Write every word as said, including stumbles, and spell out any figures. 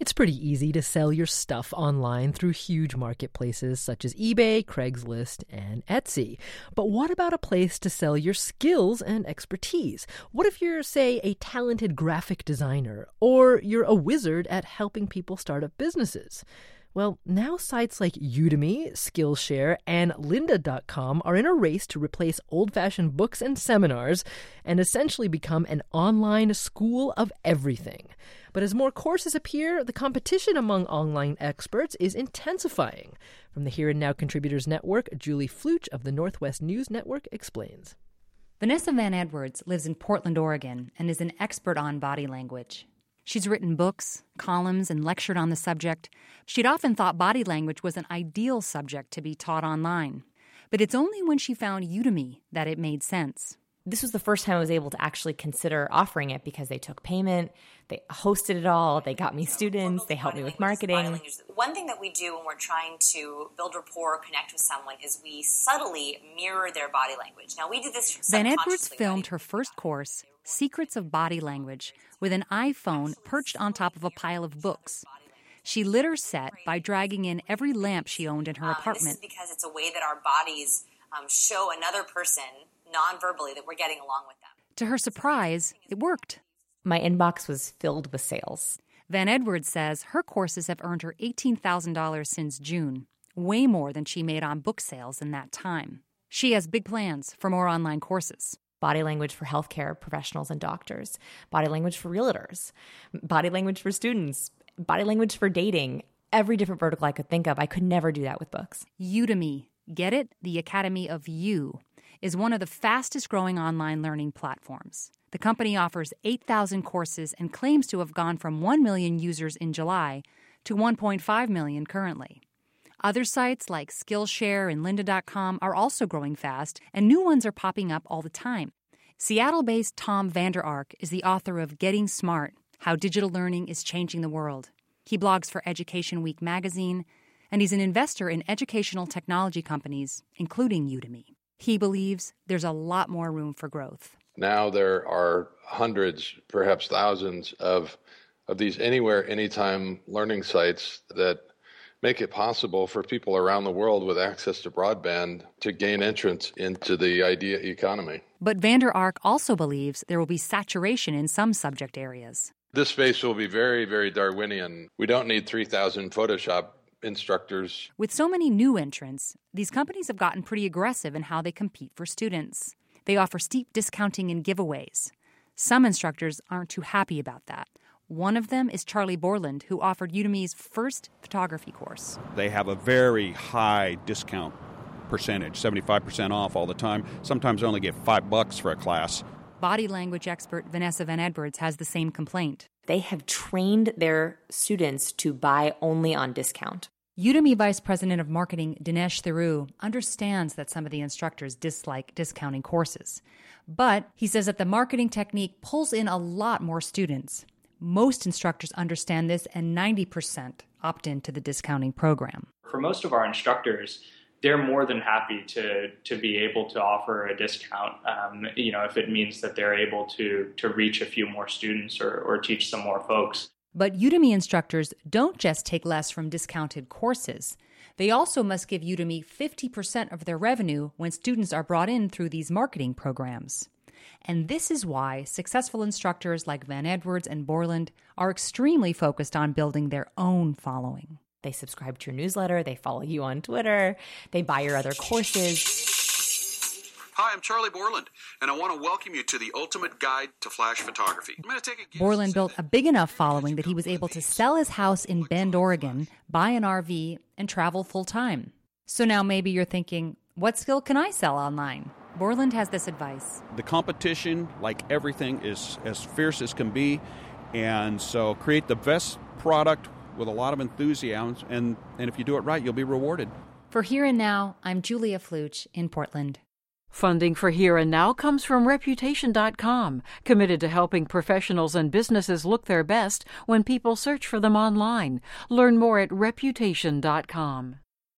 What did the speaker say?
It's pretty easy to sell your stuff online through huge marketplaces such as eBay, Craigslist, and Etsy. But what about a place to sell your skills and expertise? What if you're, say, a talented graphic designer, or you're a wizard at helping people start up businesses? Well, now sites like Udemy, Skillshare, and lynda dot com are in a race to replace old-fashioned books and seminars and essentially become an online school of everything. But as more courses appear, the competition among online experts is intensifying. From the Here and Now Contributors Network, Julie Fluch of the Northwest News Network explains. Vanessa Van Edwards lives in Portland, Oregon, and is an expert on body language. She's written books, columns, and lectured on the subject. She'd often thought body language was an ideal subject to be taught online. But it's only when she found Udemy that it made sense. This was the first time I was able to actually consider offering it because they took payment, they hosted it all, they got me students, they helped me with marketing. One thing that we do when we're trying to build rapport or connect with someone is we subtly mirror their body language. Now, we do this Van Edwards filmed her first course, Secrets of Body Language, with an iPhone perched on top of a pile of books. She lit her set by dragging in every lamp she owned in her apartment. Um, this is because it's a way that our bodies um, show another person non-verbally that we're getting along with them. To her surprise, it worked. My inbox was filled with sales. Van Edwards says her courses have earned her eighteen thousand dollars since June, way more than she made on book sales in that time. She has big plans for more online courses. Body language for healthcare professionals and doctors, body language for realtors, body language for students, body language for dating, every different vertical I could think of. I could never do that with books. Udemy, get it? The Academy of You, is one of the fastest growing online learning platforms. The company offers eight thousand courses and claims to have gone from one million users in July to one point five million currently. Other sites like Skillshare and lynda dot com are also growing fast, and new ones are popping up all the time. Seattle-based Tom Vander Ark is the author of Getting Smart, How Digital Learning is Changing the World. He blogs for Education Week magazine, and he's an investor in educational technology companies, including Udemy. He believes there's a lot more room for growth. Now there are hundreds, perhaps thousands of of these anywhere, anytime learning sites that make it possible for people around the world with access to broadband to gain entrance into the idea economy. But Vander Ark also believes there will be saturation in some subject areas. This space will be very, very Darwinian. We don't need three thousand Photoshop instructors. With so many new entrants, these companies have gotten pretty aggressive in how they compete for students. They offer steep discounting and giveaways. Some instructors aren't too happy about that. One of them is Charlie Borland, who offered Udemy's first photography course. They have a very high discount percentage, seventy-five percent off all the time. Sometimes they only get five bucks for a class. Body language expert Vanessa Van Edwards has the same complaint. They have trained their students to buy only on discount. Udemy Vice President of Marketing Dinesh Thiru understands that some of the instructors dislike discounting courses. But he says that the marketing technique pulls in a lot more students. Most instructors understand this, and ninety percent opt into the discounting program. For most of our instructors, they're more than happy to to be able to offer a discount, um, you know, if it means that they're able to to reach a few more students or, or teach some more folks. But Udemy instructors don't just take less from discounted courses. They also must give Udemy fifty percent of their revenue when students are brought in through these marketing programs. And this is why successful instructors like Van Edwards and Borland are extremely focused on building their own following. They subscribe to your newsletter, they follow you on Twitter, they buy your other courses. Hi, I'm Charlie Borland, and I want to welcome you to the Ultimate Guide to Flash Photography. I'm going to take a Borland built a big enough following that he was able to sell his house in Bend, Oregon, buy an R V, and travel full-time. So now maybe you're thinking, what skill can I sell online? Borland has this advice. The competition, like everything, is as fierce as can be, and so create the best product with a lot of enthusiasm, and, and if you do it right, you'll be rewarded. For Here and Now, I'm Julia Fluch in Portland. Funding for Here and Now comes from Reputation dot com, committed to helping professionals and businesses look their best when people search for them online. Learn more at Reputation dot com.